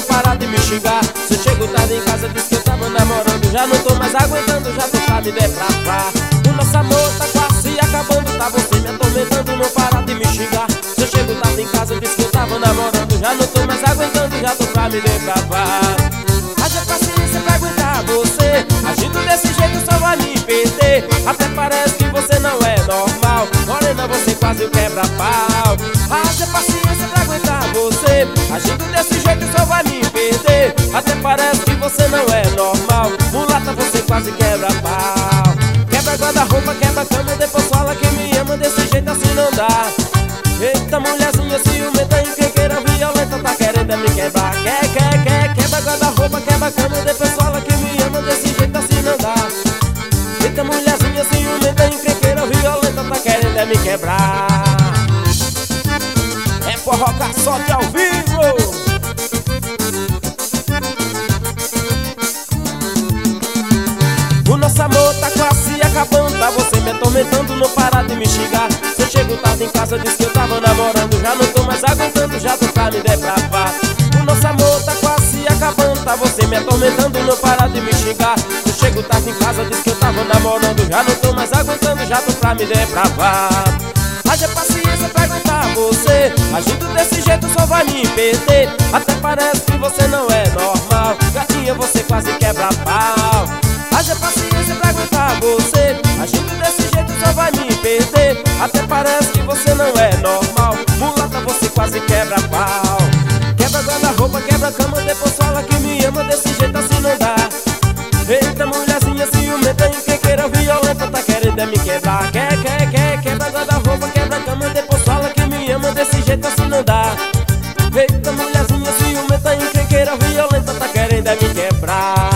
parar de me xingar. Se eu chego tarde em casa, diz que eu tava namorando. Já não tô mais aguentando, já tô pra me depravar. O nosso amor tá quase acabando, tá você me atormentando, não parar de me xingar. Se eu chego tarde em casa, diz que eu tava namorando. Já não tô mais aguentando, já tô pra me depravar. Haja paciência pra aguentar você, agindo desse jeito só vai me perder. Até parece que você não é normal, morena, você quase quebra-pau. Haja paciência pra aguentar você, agindo desse jeito só vai me perder. Até parece que você não é normal, mulata, você quase quebra-pau. Quebra guarda-roupa, quebra cama, depois fala que me ama, desse jeito assim não dá. Eita, mulherzinha ciumenta, encrenqueira, violenta, tá querendo me quebrar. Quebra guarda-roupa, quebra cama, depois fala que me ama, desse jeito assim não dá. Eita, mulherzinha ciumenta, encrenqueira, violenta, tá querendo me quebrar. É forró caçote ao vivo. O nosso amor tá quase acabando, tá você me atormentando, não parar de me xingar. Se eu chego tarde em casa, diz que eu tava namorando. Já não tô mais aguentando, já tô pra me depravar. O nosso amor tá quase acabando, tá você me atormentando, não parar de me xingar. Se eu chego tarde em casa, diz que eu tava namorando. Já não tô mais aguentando, já tô pra me depravar. Haja paciência pra aguentar você, agindo desse jeito só vai me perder. Até parece que você não é normal, gatinha, você quase quebra pau. Haja paciência pra aguentar você, agindo desse jeito só vai me perder. Até parece que você não é normal, mulata, você quase quebra pau. Quebra guarda-roupa, quebra cama, depois fala que me ama, desse jeito assim não dá. Eita, mulherzinha ciumenta, encrenqueira, violenta, tá querendo me quebrar. Quebra guarda-roupa, quebra cama, depois fala que me ama, desse jeito assim não dá. Eita, mulherzinha ciumenta, encrenqueira, violenta, tá querendo me quebrar.